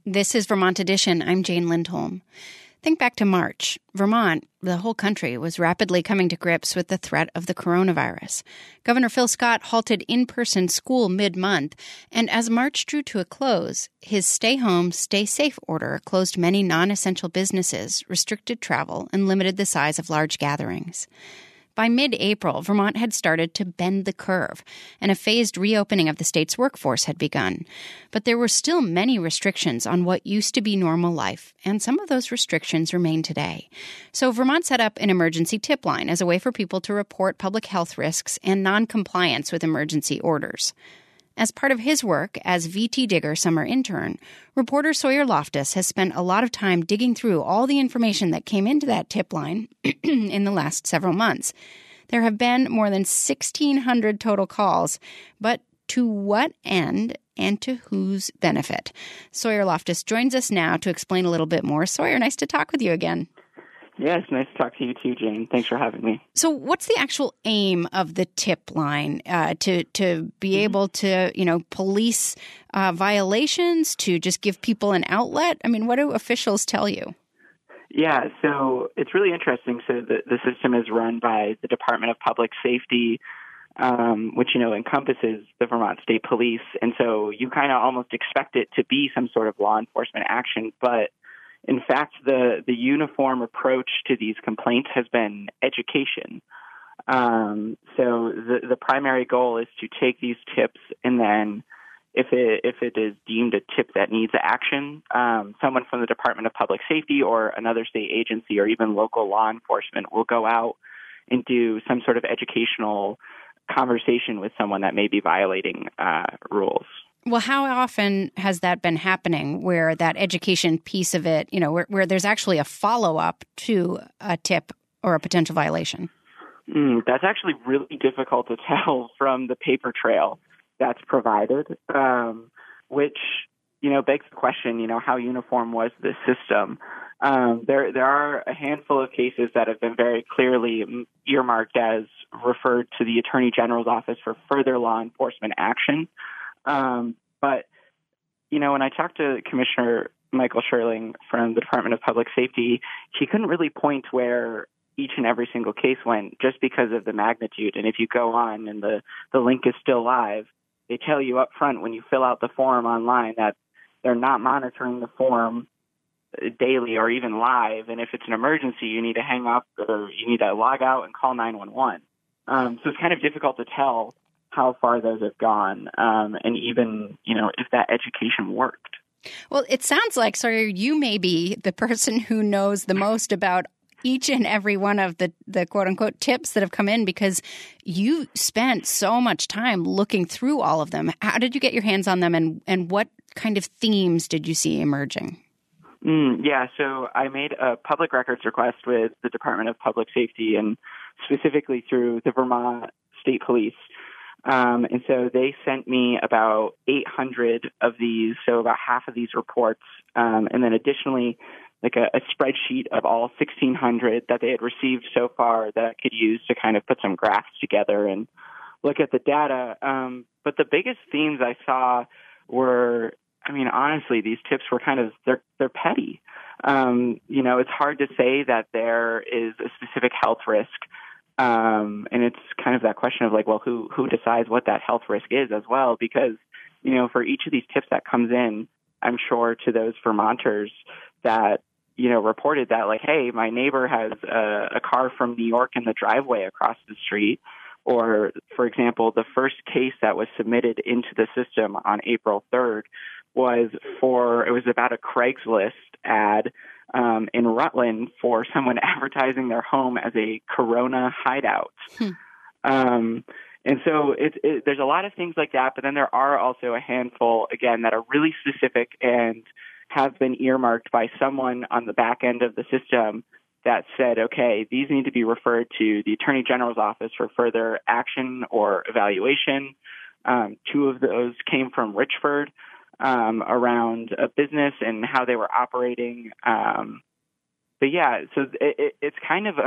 This is Vermont Edition. I'm Jane Lindholm. Think back to March. Vermont, the whole country, was rapidly coming to grips with the threat of the coronavirus. Governor Phil Scott halted in-person school mid-month, and as March drew to a close, his stay home, stay safe order closed many non-essential businesses, restricted travel, and limited the size of large gatherings. By mid-April, Vermont had started to bend the curve, and a phased reopening of the state's workforce had begun. But there were still many restrictions on what used to be normal life, and some of those restrictions remain today. So Vermont set up an emergency tip line as a way for people to report public health risks and noncompliance with emergency orders. As part of his work as VT Digger summer intern, reporter Sawyer Loftus has spent a lot of time digging through all the information that came into that tip line in the last several months. There have been more than 1,600 total calls, but to what end and to whose benefit? Sawyer Loftus joins us now to explain a little bit more. Sawyer, nice to talk with you again. Yes, nice to talk to you too, Jane. Thanks for having me. So what's the actual aim of the tip line? To be able to, police violations, to just give people an outlet? I mean, what do officials tell you? Yeah, so it's really interesting. So the system is run by the Department of Public Safety, which, encompasses the Vermont State Police. And so you kind of almost expect it to be some sort of law enforcement action, but in fact, the uniform approach to these complaints has been education. So the primary goal is to take these tips, and then if it is deemed a tip that needs action, someone from the Department of Public Safety or another state agency or even local law enforcement will go out and do some sort of educational conversation with someone that may be violating rules. Well, how often has that been happening where that education piece of it, where there's actually a follow-up to a tip or a potential violation? That's actually really difficult to tell from the paper trail that's provided, which, begs the question, how uniform was this system? There are a handful of cases that have been very clearly earmarked as referred to the Attorney General's office for further law enforcement action. But, when I talked to Commissioner Michael Sherling from the Department of Public Safety, he couldn't really point where each and every single case went just because of the magnitude. And if you go on and the link is still live, they tell you up front when you fill out the form online that they're not monitoring the form daily or even live. And if it's an emergency, you need to hang up or you need to log out and call 911. So it's kind of difficult to tell how far those have gone, and even, if that education worked. Well, it sounds like, Sawyer, you may be the person who knows the most about each and every one of the quote-unquote tips that have come in because you spent so much time looking through all of them. How did you get your hands on them, and what kind of themes did you see emerging? Yeah, so I made a public records request with the Department of Public Safety and specifically through the Vermont State Police. And so they sent me about 800 of these, so about half of these reports, and then additionally, like a spreadsheet of all 1,600 that they had received so far that I could use to kind of put some graphs together and look at the data. But the biggest themes I saw were, honestly, these tips were they're petty. It's hard to say that there is a specific health risk. And it's kind of that question of who decides what that health risk is as well? Because, for each of these tips that comes in, I'm sure to those Vermonters that, reported that hey, my neighbor has a car from New York in the driveway across the street. Or, for example, the first case that was submitted into the system on April 3rd was about a Craigslist ad in Rutland for someone advertising their home as a Corona hideout. And so there's a lot of things like that, but then there are also a handful, again, that are really specific and have been earmarked by someone on the back end of the system that said, okay, these need to be referred to the Attorney General's office for further action or evaluation. Two of those came from Richford around a business and how they were operating. But yeah, so it's kind of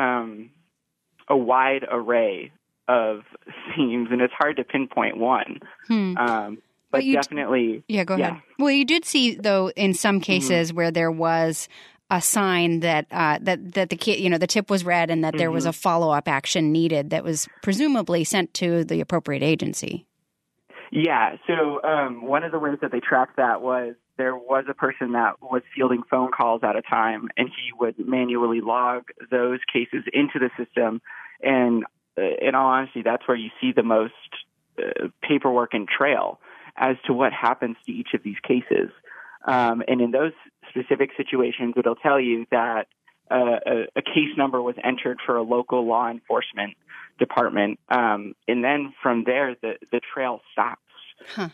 a wide array of themes, and it's hard to pinpoint one. but definitely. Yeah, go ahead. Well, you did see, though, in some cases where there was a sign that the tip was read and that there was a follow-up action needed that was presumably sent to the appropriate agency. Yeah. So one of the ways that they tracked that was there was a person that was fielding phone calls at a time, and he would manually log those cases into the system. And in all honesty, that's where you see the most paperwork and trail as to what happens to each of these cases. And in those specific situations, it'll tell you that a case number was entered for a local law enforcement department. And then from there, the trail stops. Huh.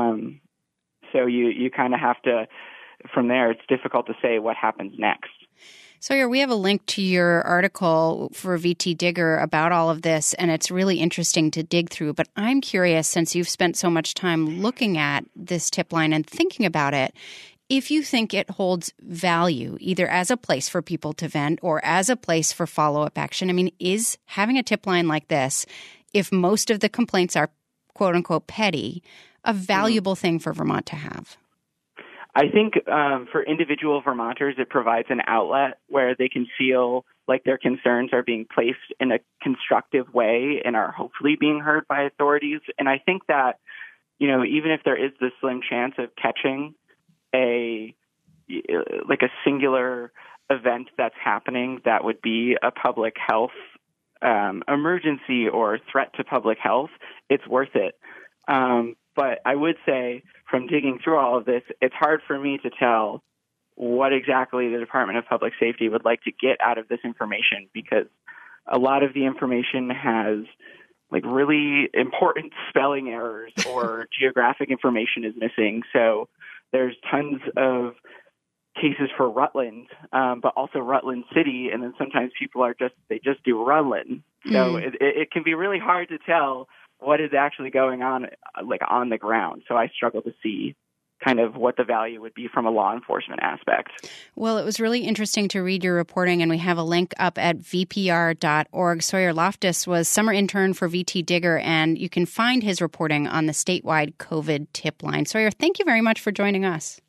So you kind of have to, from there, it's difficult to say what happens next. Sawyer, we have a link to your article for VT Digger about all of this, and it's really interesting to dig through. But I'm curious, since you've spent so much time looking at this tip line and thinking about it, if you think it holds value, either as a place for people to vent or as a place for follow-up action. I mean, is having a tip line like this, if most of the complaints are quote-unquote petty, a valuable thing for Vermont to have? I think for individual Vermonters, it provides an outlet where they can feel like their concerns are being placed in a constructive way and are hopefully being heard by authorities. And I think that, even if there is the slim chance of catching a singular event that's happening that would be a public health emergency or threat to public health, it's worth it. But I would say, from digging through all of this, it's hard for me to tell what exactly the Department of Public Safety would like to get out of this information, because a lot of the information has really important spelling errors or geographic information is missing. So there's tons of cases for Rutland, but also Rutland City, and then sometimes people they just do Rutland. So it can be really hard to tell what is actually going on, on the ground. So I struggle to see kind of what the value would be from a law enforcement aspect. Well, it was really interesting to read your reporting, and we have a link up at vpr.org. Sawyer Loftus was summer intern for VT Digger, and you can find his reporting on the statewide COVID tip line. Sawyer, thank you very much for joining us.